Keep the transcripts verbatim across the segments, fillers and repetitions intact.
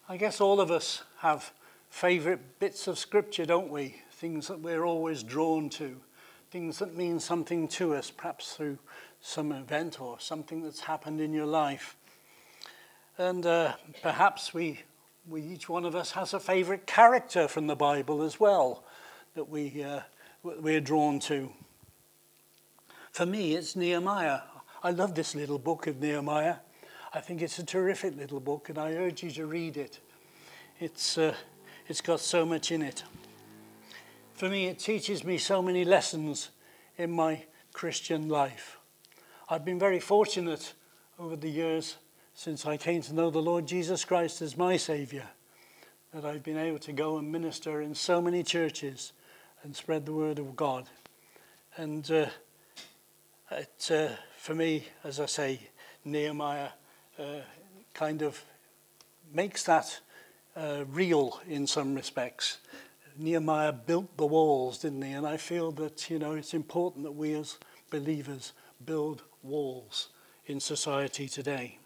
I guess all of us have favourite bits of scripture, don't we? Things that we're always drawn to, things that mean something to us, perhaps through some event or something that's happened in your life. And uh, perhaps we, we, each one of us has a favourite character from the Bible as well that we, uh, we're drawn to. For me, it's Nehemiah. I love this little book of Nehemiah. I think it's a terrific little book, and I urge you to read it. It's uh, it's got so much in it. For me, it teaches me so many lessons in my Christian life. I've been very fortunate over the years since I came to know the Lord Jesus Christ as my Saviour, that I've been able to go and minister in so many churches and spread the word of God. And uh, it, uh, for me, as I say, Nehemiah uh, kind of makes that uh, real in some respects. Nehemiah built the walls, didn't he? And I feel that, you know, it's important that we as believers build walls in society today.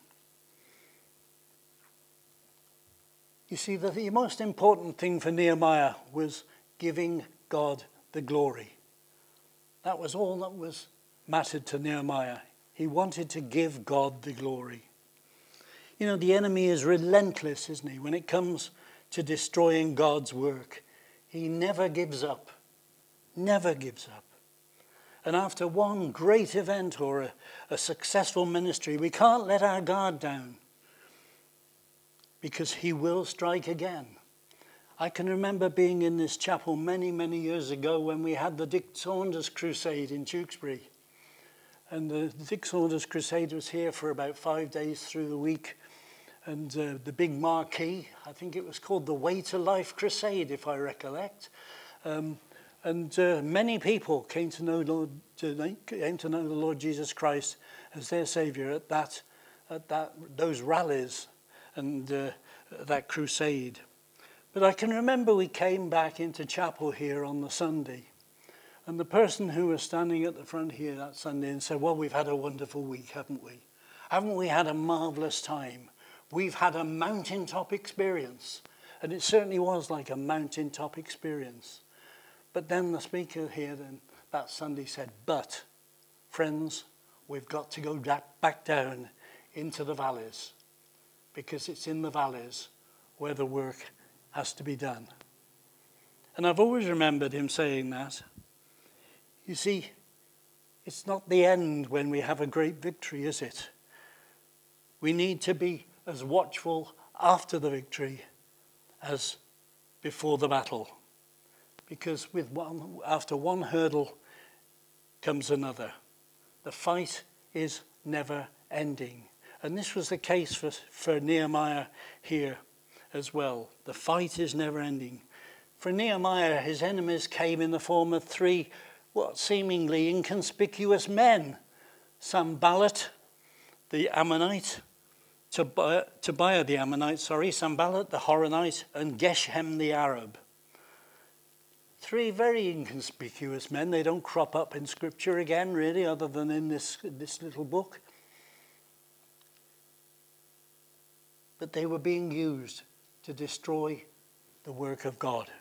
You see, the, the most important thing for Nehemiah was giving God the glory. That was all that was mattered to Nehemiah. He wanted to give God the glory. You know, the enemy is relentless, isn't he, when it comes to destroying God's work. He never gives up, never gives up. And after one great event or a, a successful ministry, we can't let our guard down because he will strike again. I can remember being in this chapel many, many years ago when we had the Dick Saunders Crusade in Tewkesbury. And the Dick Saunders Crusade was here for about five days through the week. And uh, the big marquee, I think it was called the Way to Life Crusade, if I recollect. Um, and uh, many people came to know Lord, to, came to know the Lord Jesus Christ as their Saviour at that, at that, those rallies and uh, that crusade. But I can remember we came back into chapel here on the Sunday, and the person who was standing at the front here that Sunday and said, "Well, we've had a wonderful week, haven't we? Haven't we had a marvellous time? We've had a mountaintop experience." And it certainly was like a mountaintop experience. But then the speaker here then, that Sunday said, "But, friends, we've got to go back down into the valleys, because it's in the valleys where the work has to be done." And I've always remembered him saying that. You see, it's not the end when we have a great victory, is it? We need to be as watchful after the victory as before the battle. Because with one, after one hurdle comes another. The fight is never ending. And this was the case for, for Nehemiah here as well. The fight is never ending. For Nehemiah, his enemies came in the form of three, what seemingly inconspicuous men. Sanballat, the Ammonite, Tobiah, Tobiah the Ammonite, sorry, Sanballat the Horonite, and Geshem the Arab. Three very inconspicuous men. They don't crop up in Scripture again, really, other than in this, this little book. But they were being used to destroy the work of God.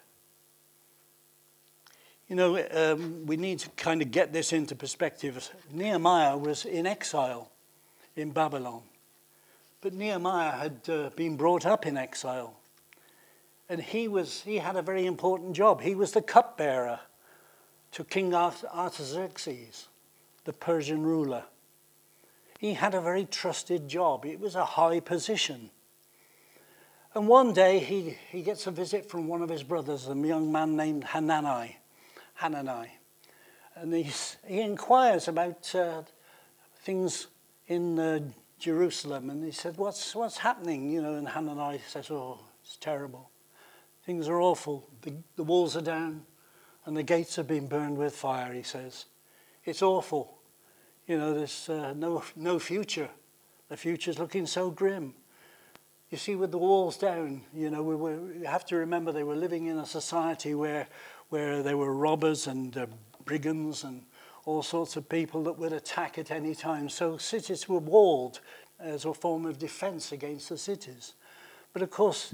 You know, um, we need to kind of get this into perspective. Nehemiah was in exile in Babylon. But Nehemiah had uh, been brought up in exile. And he was he had a very important job. He was the cupbearer to King Artaxerxes, the Persian ruler. He had a very trusted job. It was a high position. And one day he, he gets a visit from one of his brothers, a young man named Hanani. Hanani. And he, he inquires about uh, things in uh, Jerusalem. And he said, what's, what's happening? You know, and Hanani says, "Oh, it's terrible. Things are awful. The, the walls are down and the gates have been burned with fire," he says. "It's awful. You know, there's uh, no, no future. The future's looking so grim." You see, with the walls down, you know, we, were, we have to remember they were living in a society where, where there were robbers and uh, brigands and all sorts of people that would attack at any time. So cities were walled as a form of defense against the cities. But of course,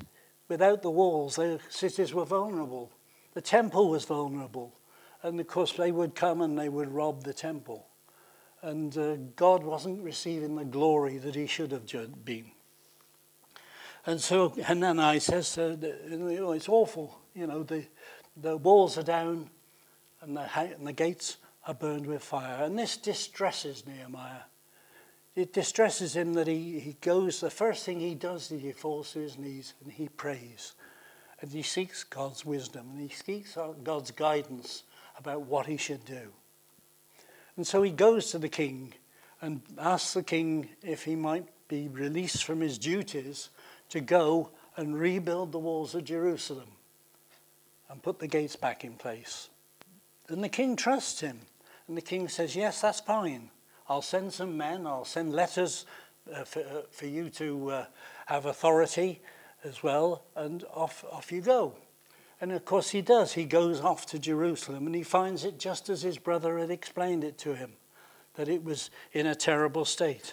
without the walls, their cities were vulnerable. The temple was vulnerable. And of course, they would come and they would rob the temple. And uh, God wasn't receiving the glory that he should have been. And so Hanani says, uh, you know, it's awful. You know, the, the walls are down and the, and the gates are burned with fire. And this distresses Nehemiah. It distresses him that he, he goes, the first thing he does is he falls to his knees and he prays. And he seeks God's wisdom and he seeks God's guidance about what he should do. And so he goes to the king and asks the king if he might be released from his duties to go and rebuild the walls of Jerusalem and put the gates back in place. And the king trusts him. And the king says, yes, that's fine. I'll send some men. I'll send letters uh, for, uh, for you to uh, have authority as well. And off, off you go. And of course he does. He goes off to Jerusalem and he finds it just as his brother had explained it to him, that it was in a terrible state.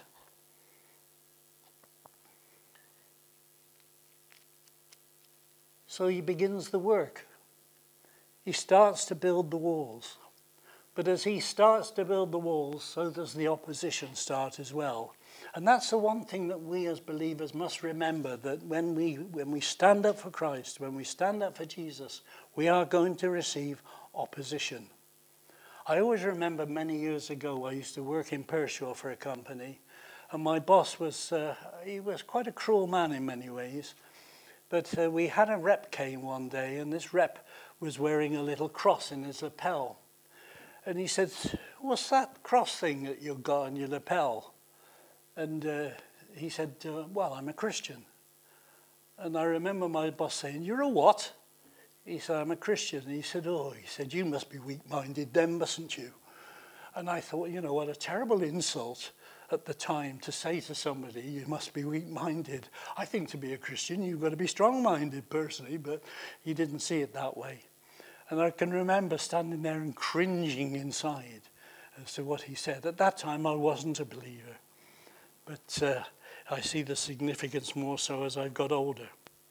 So he begins the work. He starts to build the walls. But as he starts to build the walls, so does the opposition start as well. And that's the one thing that we as believers must remember, that when we when we stand up for Christ, when we stand up for Jesus, we are going to receive opposition. I always remember many years ago, I used to work in Pershore for a company, and my boss was, uh, he was quite a cruel man in many ways. But uh, we had a rep came one day, and this rep was wearing a little cross in his lapel. And he said, what's that cross thing that you've got on your lapel? And uh, he said, uh, well, I'm a Christian. And I remember my boss saying, you're a what? He said, I'm a Christian. And he said, oh, he said, you must be weak-minded then, mustn't you? And I thought, you know, what a terrible insult at the time to say to somebody, you must be weak-minded. I think to be a Christian, you've got to be strong-minded personally, but he didn't see it that way. And I can remember standing there and cringing inside as to what he said. At that time, I wasn't a believer. But uh, I see the significance more so as I've got older.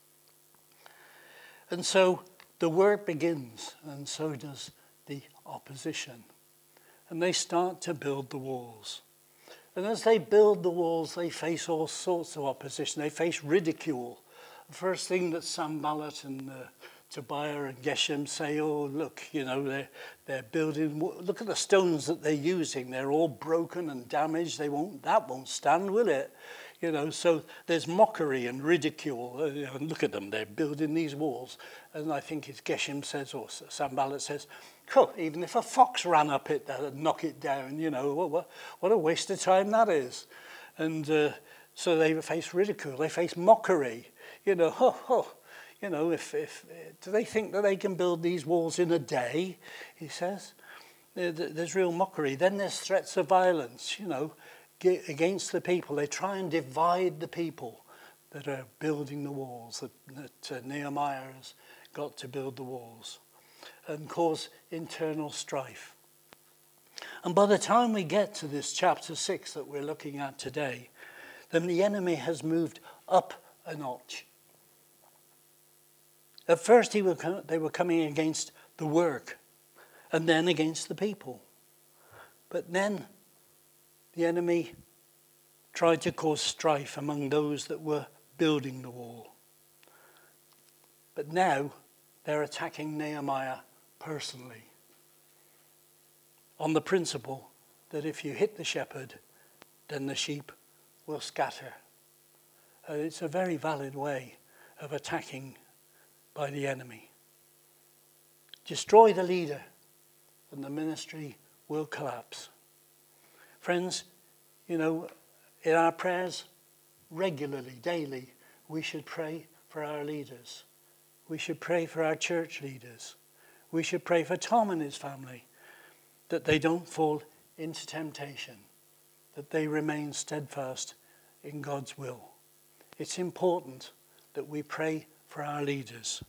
And so the work begins, and so does the opposition. And they start to build the walls. And as they build the walls, they face all sorts of opposition. They face ridicule. The first thing that Sanballat and uh, Tobiah and Geshem say, oh, look, you know, they're, they're building, look at the stones that they're using. They're all broken and damaged. They won't, that won't stand, will it? You know, so there's mockery and ridicule. Uh, you know, and look at them, they're building these walls. And I think it's Geshem says, or Sanballat says, oh, even if a fox ran up it, that'd knock it down, you know, what, what a waste of time that is. And uh, so they face ridicule, they face mockery, you know, oh, oh. You know, if, if do they think that they can build these walls in a day, he says. There's real mockery. Then there's threats of violence, you know, against the people. They try and divide the people that are building the walls, that, that uh, Nehemiah has got to build the walls, and cause internal strife. And by the time we get to this chapter six that we're looking at today, then the enemy has moved up a notch. At first, he were, they were coming against the work, and then against the people. But then the enemy tried to cause strife among those that were building the wall. But now they're attacking Nehemiah personally, on the principle that if you hit the shepherd, then the sheep will scatter. Uh, it's a very valid way of attacking by the enemy. Destroy the leader and the ministry will collapse. Friends, you know, in our prayers regularly, daily, we should pray for our leaders. We should pray for our church leaders. We should pray for Tom and his family, that they don't fall into temptation, that they remain steadfast in God's will. It's important that we pray for our leaders.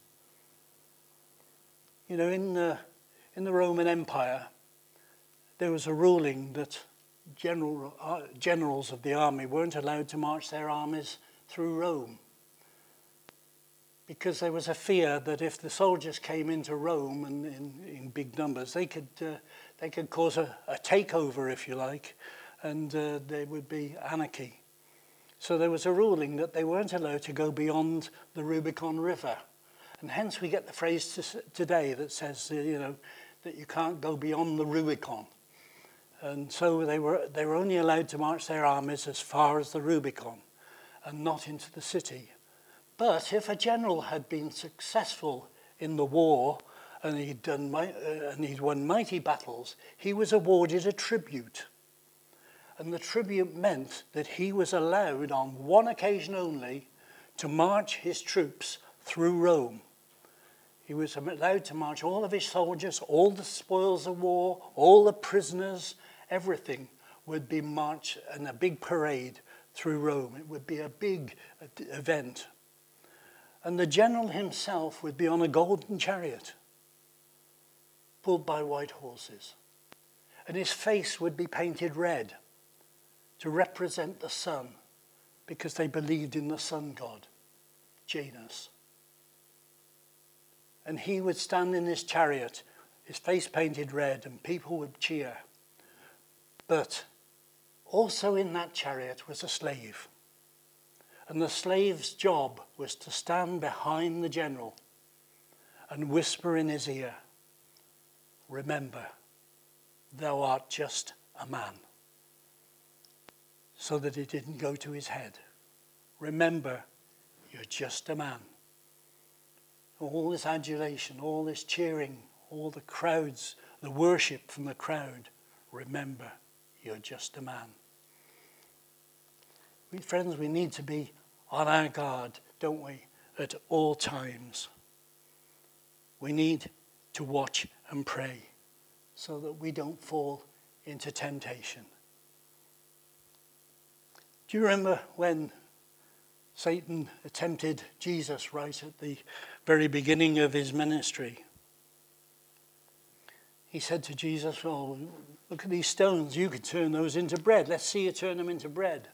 You know, in the, in the Roman Empire, there was a ruling that general, uh, generals of the army weren't allowed to march their armies through Rome. because there was a fear that if the soldiers came into Rome and in, in big numbers, they could uh, they could cause a, a takeover, if you like, and uh, there would be anarchy. So there was a ruling that they weren't allowed to go beyond the Rubicon River, and hence we get the phrase to, today that says, uh, you know, that you can't go beyond the Rubicon. And so they were they were only allowed to march their armies as far as the Rubicon, and not into the city. But if a general had been successful in the war and he'd done uh, and he'd won mighty battles, he was awarded a tribute. And the tribute meant that he was allowed on one occasion only to march his troops through Rome. He was allowed to march all of his soldiers, all the spoils of war, all the prisoners, everything would be marched in a big parade through Rome. It would be a big event. And the general himself would be on a golden chariot, pulled by white horses. And his face would be painted red to represent the sun, because they believed in the sun god, Janus. And he would stand in his chariot, his face painted red, and people would cheer. But also in that chariot was a slave. And the slave's job was to stand behind the general and whisper in his ear, "Remember, thou art just a man," so that it didn't go to his head. Remember, you're just a man. All this adulation, all this cheering, all the crowds, the worship from the crowd. Remember, you're just a man. We, friends, we need to be on our guard, don't we, at all times. We need to watch and pray so that we don't fall into temptation. Do you remember when Satan tempted Jesus right at the very beginning of his ministry? He said to Jesus, "Well, look at these stones. You could turn those into bread. Let's see you turn them into bread."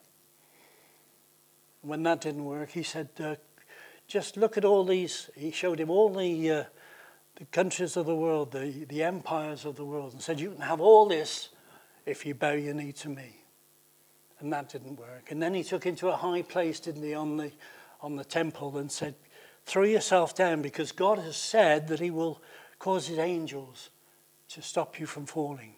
When that didn't work, he said, uh, just look at all these. He showed him all the, uh, the countries of the world, the, the empires of the world, and said, you can have all this if you bow your knee to me. And that didn't work. And then he took him to a high place, didn't he, on the, on the temple, and said, throw yourself down, because God has said that he will cause his angels to stop you from falling.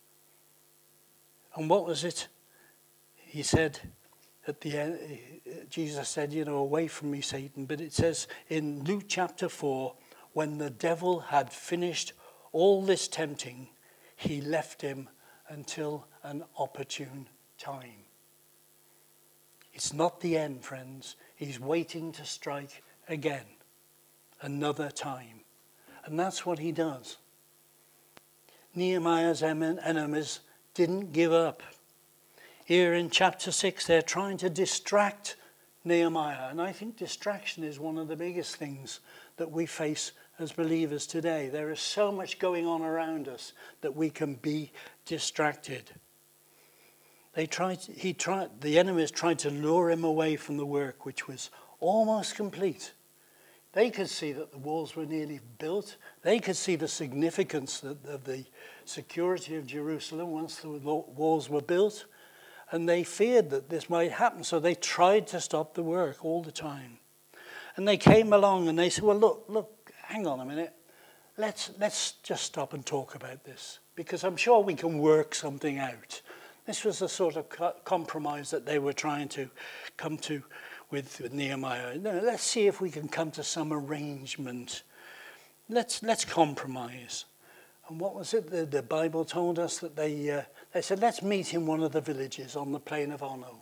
And what was it? He said, at the end, Jesus said, you know, away from me, Satan. But it says in Luke chapter four, when the devil had finished all this tempting, he left him until an opportune time. It's not the end, friends. He's waiting to strike again, another time. And that's what he does. Nehemiah's enemies didn't give up. Here in chapter six, they're trying to distract Nehemiah. And I think distraction is one of the biggest things that we face as believers today. There is so much going on around us that we can be distracted. They tried, he tried, the enemies tried to lure him away from the work, which was almost complete. They could see that the walls were nearly built. They could see the significance of the security of Jerusalem once the walls were built. And they feared that this might happen, so they tried to stop the work all the time. And they came along and they said, well, look, look, hang on a minute. Let's, let's just stop and talk about this, because I'm sure we can work something out. This was the sort of co- compromise that they were trying to come to with, with Nehemiah. No, let's see if we can come to some arrangement. Let's, let's compromise. And what was it? The, the Bible told us that they, uh, they said, let's meet in one of the villages on the plain of Ono,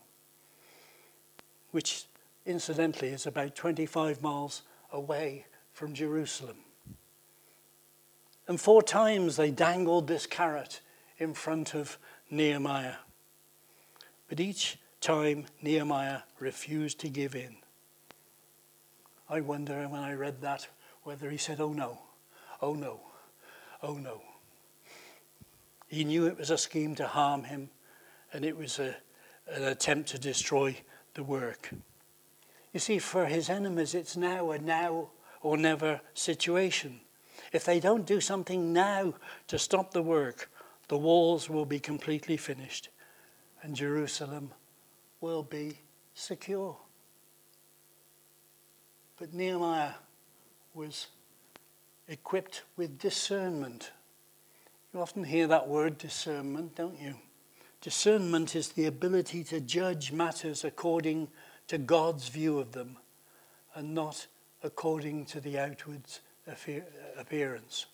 which incidentally is about twenty-five miles away from Jerusalem. And four times they dangled this carrot in front of Nehemiah. But each time Nehemiah refused to give in. I wonder when I read that whether he said, oh no, oh no. Oh no. He knew it was a scheme to harm him, and it was a, an attempt to destroy the work. You see, for his enemies, it's now a now or never situation. If they don't do something now to stop the work, the walls will be completely finished and Jerusalem will be secure. But Nehemiah was equipped with discernment. You often hear that word discernment, don't you? Discernment is the ability to judge matters according to God's view of them and not according to the outward appearance.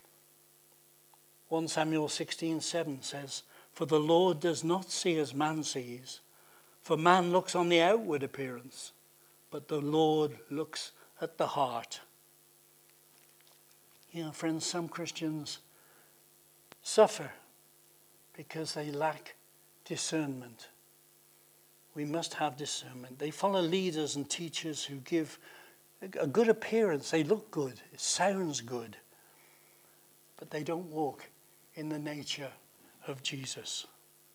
First Samuel sixteen seven says, "For the Lord does not see as man sees, for man looks on the outward appearance, but the Lord looks at the heart." You know, friends, some Christians suffer because they lack discernment. We must have discernment. They follow leaders and teachers who give a good appearance. They look good. It sounds good. But they don't walk in the nature of Jesus.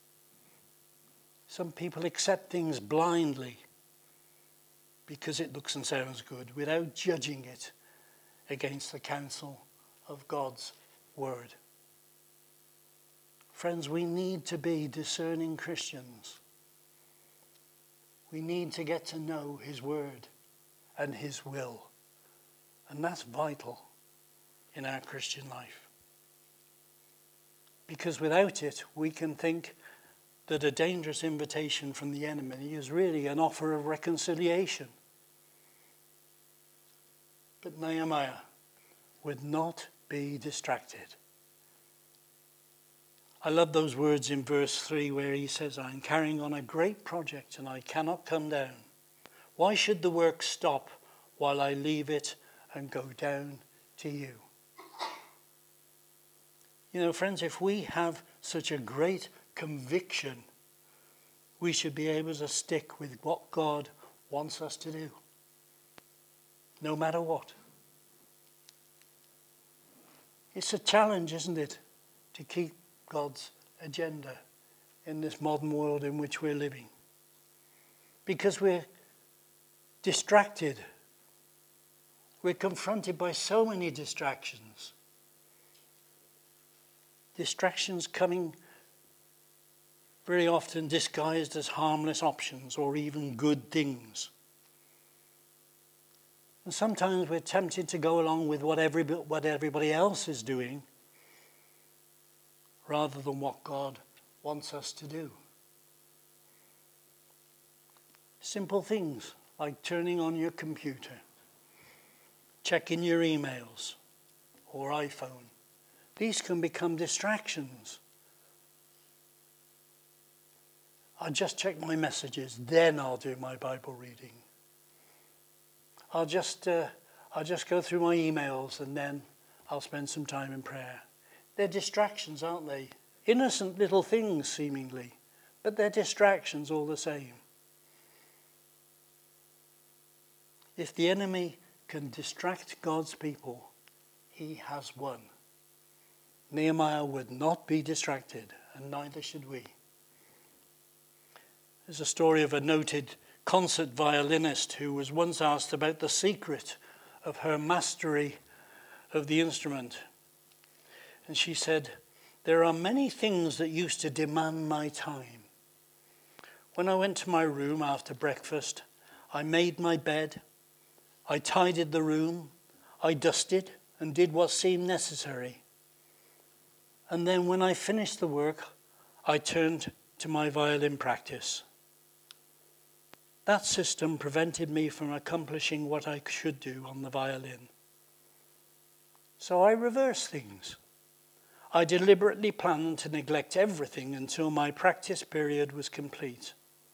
Some people accept things blindly because it looks and sounds good without judging it against the counsel of God's word. Friends, we need to be discerning Christians. We need to get to know his word and his will. And that's vital in our Christian life. Because without it, we can think that a dangerous invitation from the enemy is really an offer of reconciliation. But Nehemiah would not be distracted. I love those words in verse three where he says, "I'm carrying on a great project and I cannot come down. Why should the work stop while I leave it and go down to you?" You know, friends, if we have such a great conviction, we should be able to stick with what God wants us to do, no matter what. It's a challenge, isn't it, to keep God's agenda in this modern world in which we're living. Because we're distracted. We're confronted by so many distractions. Distractions coming very often disguised as harmless options or even good things. And sometimes we're tempted to go along with what, every, what everybody else is doing rather than what God wants us to do. Simple things like turning on your computer, checking your emails or iPhone. These can become distractions. I'll just check my messages, then I'll do my Bible reading. I'll just, uh, I'll just go through my emails and then I'll spend some time in prayer. They're distractions, aren't they? Innocent little things, seemingly, but they're distractions all the same. If the enemy can distract God's people, he has won. Nehemiah would not be distracted, and neither should we. There's a story of a noted concert violinist who was once asked about the secret of her mastery of the instrument. And she said, "There are many things that used to demand my time. When I went to my room after breakfast, I made my bed, I tidied the room, I dusted and did what seemed necessary. And then when I finished the work, I turned to my violin practice. That system prevented me from accomplishing what I should do on the violin. So I reversed things. I deliberately planned to neglect everything until my practice period was complete.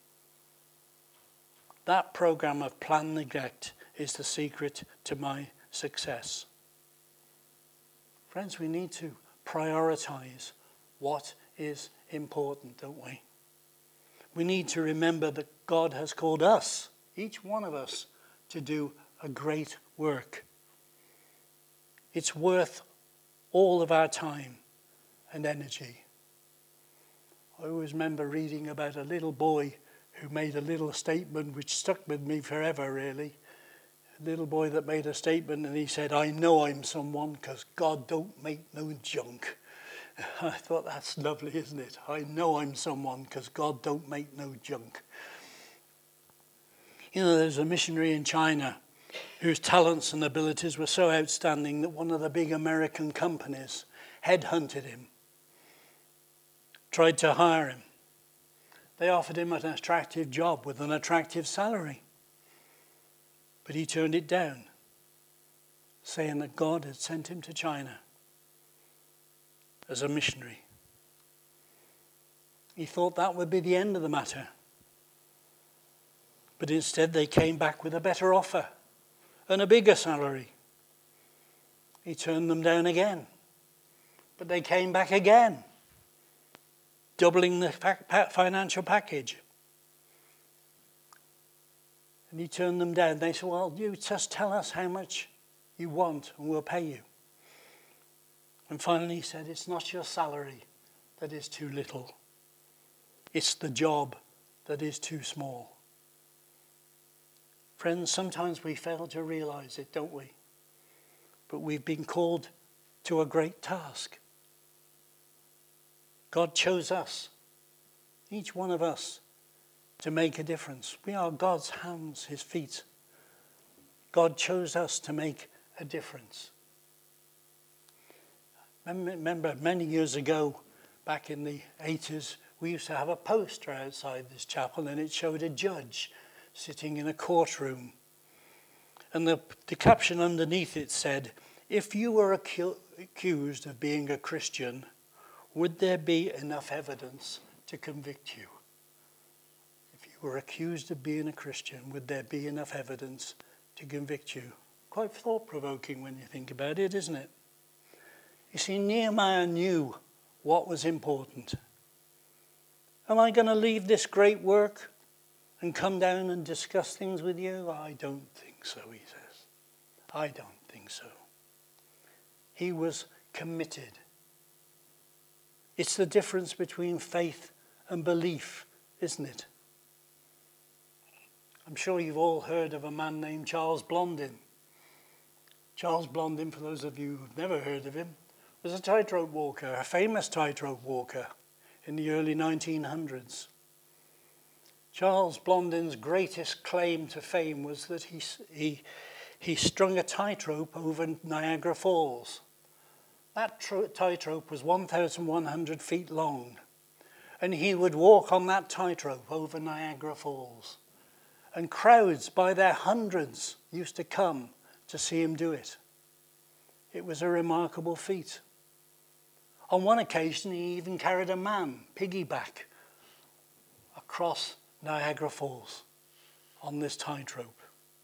That program of planned neglect is the secret to my success." Friends, we need to prioritize what is important, don't we? We need to remember that God has called us, each one of us, to do a great work. It's worth all of our time and energy. I always remember reading about a little boy who made a little statement which stuck with me forever, really. A little boy that made a statement, and he said, I know I'm someone because God don't make no junk. I thought, that's lovely, isn't it? I know I'm someone because God don't make no junk. You know, there's a missionary in China whose talents and abilities were so outstanding that one of the big American companies headhunted him, tried to hire him. They offered him an attractive job with an attractive salary. But he turned it down, saying that God had sent him to China as a missionary. He thought that would be the end of the matter. But instead they came back with a better offer and a bigger salary. He turned them down again. But they came back again, doubling the financial package. And he turned them down. They said, well, you just tell us how much you want and we'll pay you. And finally he said, it's not your salary that is too little. It's the job that is too small. Friends, sometimes we fail to realize it, don't we? But we've been called to a great task. God chose us, each one of us, to make a difference. We are God's hands, his feet. God chose us to make a difference. Remember, many years ago, back in the eighties, we used to have a poster outside this chapel, and it showed a judge sitting in a courtroom. And the, the caption underneath it said, if you were acu- accused of being a Christian, would there be enough evidence to convict you? If you were accused of being a Christian, would there be enough evidence to convict you? Quite thought-provoking when you think about it, isn't it? You see, Nehemiah knew what was important. Am I going to leave this great work and come down and discuss things with you? I don't think so, he says. I don't think so. He was committed. It's the difference between faith and belief, isn't it? I'm sure you've all heard of a man named Charles Blondin. Charles Blondin, for those of you who've never heard of him, was a tightrope walker, a famous tightrope walker in the early nineteen hundreds. Charles Blondin's greatest claim to fame was that he, he, he strung a tightrope over Niagara Falls. That tro- tightrope was one thousand one hundred feet long, and he would walk on that tightrope over Niagara Falls. And crowds by their hundreds used to come to see him do it. It was a remarkable feat. On one occasion, he even carried a man, piggyback, across Niagara Falls on this tightrope.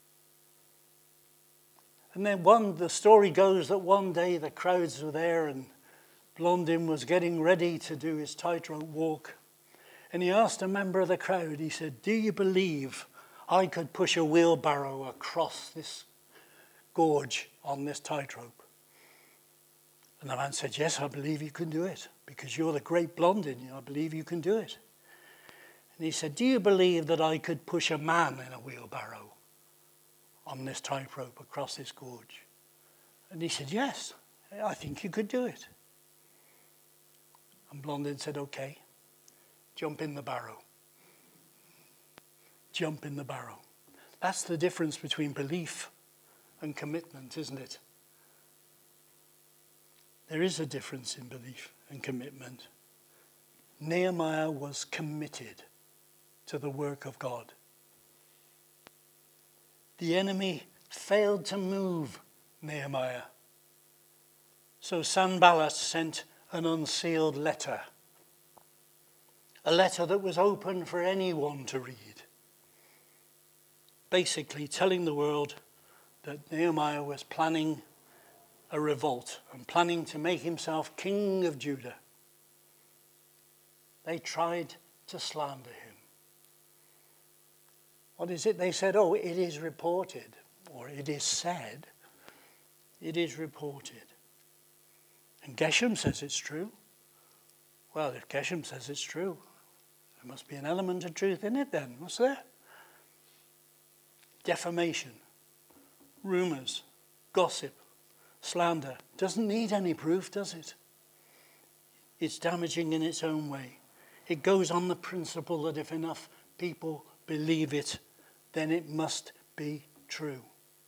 And then one, the story goes that one day the crowds were there and Blondin was getting ready to do his tightrope walk. And he asked a member of the crowd, he said, do you believe I could push a wheelbarrow across this gorge on this tightrope? And the man said, yes, I believe you can do it, because you're the great Blondin. I believe you can do it. And he said, do you believe that I could push a man in a wheelbarrow on this tightrope across this gorge? And he said, yes, I think you could do it. And Blondin said, okay, jump in the barrow. Jump in the barrow. That's the difference between belief and commitment, isn't it? There is a difference in belief and commitment. Nehemiah was committed to the work of God. The enemy failed to move Nehemiah. So Sanballat sent an unsealed letter. A letter that was open for anyone to read. Basically telling the world that Nehemiah was planning a revolt and planning to make himself king of Judah. They tried to slander him. What is it? They said, oh, it is reported, or it is said, it is reported. And Geshem says it's true. Well, if Geshem says it's true, There must be an element of truth in it then, was there? Defamation, rumours, gossip, slander. Doesn't need any proof, does it? It's damaging in its own way. It goes on the principle that if enough people believe it, then it must be true.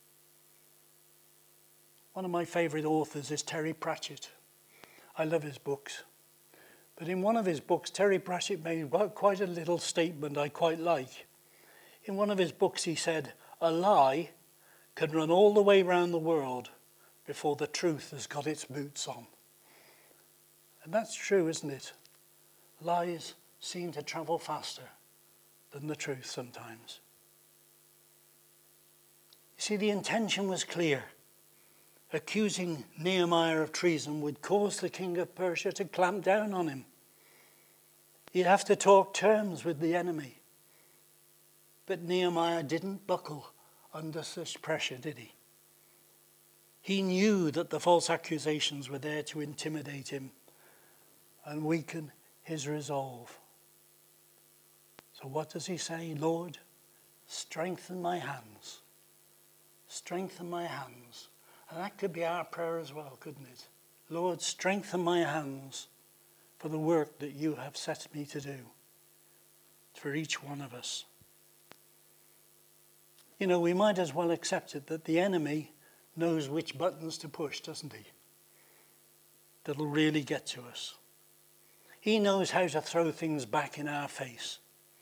One of my favourite authors is Terry Pratchett. I love his books. But in one of his books, Terry Pratchett made quite a little statement I quite like. In one of his books he said, a lie can run all the way around the world before the truth has got its boots on. And that's true, isn't it? Lies seem to travel faster than the truth sometimes. You see, the intention was clear. Accusing Nehemiah of treason would cause the king of Persia to clamp down on him. He'd have to talk terms with the enemy. But Nehemiah didn't buckle under such pressure, did he? He knew that the false accusations were there to intimidate him and weaken his resolve. So what does he say? Lord, strengthen my hands. Strengthen my hands. And that could be our prayer as well, couldn't it? Lord, strengthen my hands for the work that you have set me to do. For each one of us. You know, we might as well accept it that the enemy knows which buttons to push, doesn't he? That'll really get to us. He knows how to throw things back in our face.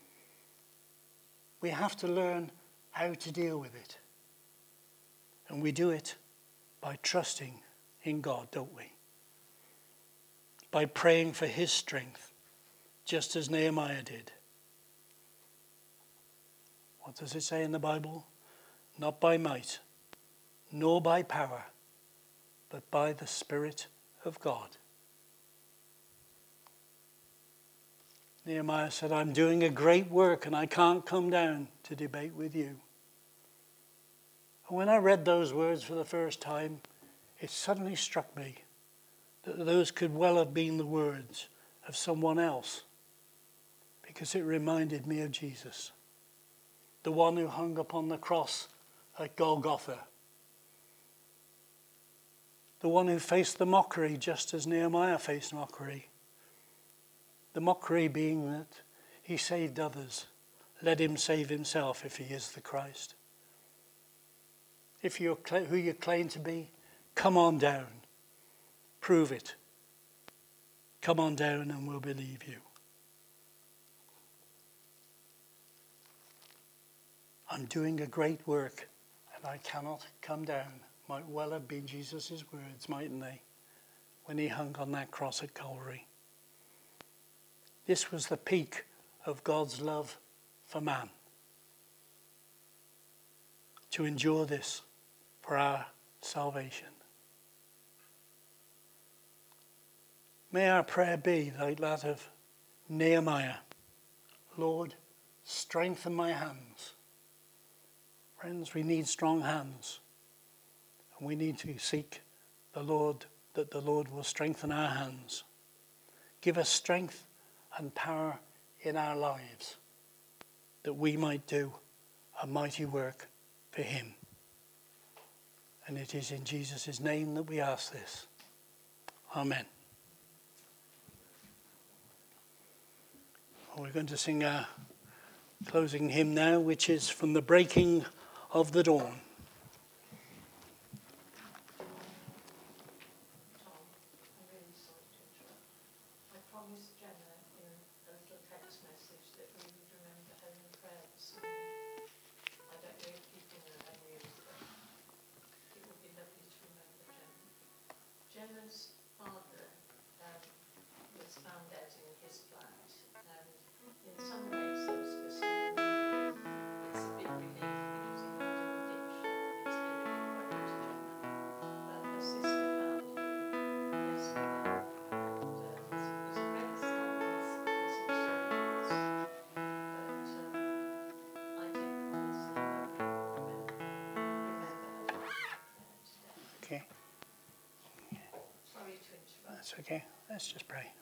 We have to learn how to deal with it. And we do it by trusting in God, don't we? By praying for his strength, just as Nehemiah did. What does it say in the Bible? Not by might, nor by power, but by the Spirit of God. Nehemiah said, I'm doing a great work and I can't come down to debate with you. And when I read those words for the first time, it suddenly struck me that those could well have been the words of someone else, because it reminded me of Jesus, the one who hung upon the cross at Golgotha, the one who faced the mockery just as Nehemiah faced mockery. The mockery being that he saved others. Let him save himself if he is the Christ. If you're who you claim to be, come on down. Prove it. Come on down and we'll believe you. I'm doing a great work and I cannot come down. Might well have been Jesus' words, mightn't they? When he hung on that cross at Calvary. This was the peak of God's love for man. To endure this for our salvation. May our prayer be like that of Nehemiah. Lord, strengthen my hands. Friends, we need strong hands. And we need to seek the Lord, that the Lord will strengthen our hands. Give us strength and power in our lives, that we might do a mighty work for him. And it is in Jesus' name that we ask this. Amen. We're going to sing our closing hymn now, which is From the Breaking of the Dawn. Gemma's father um, was found dead in his flat, and in some ways those for some reason it's a big relief because he had an addiction and it's been a big worry to Gemma. But her sister found him yesterday, and uh, it was a very sadness, it was some sorrows, but um, I did promise her that we would remember, remember her today. Okay. Sorry to interrupt. That's okay. Let's just pray.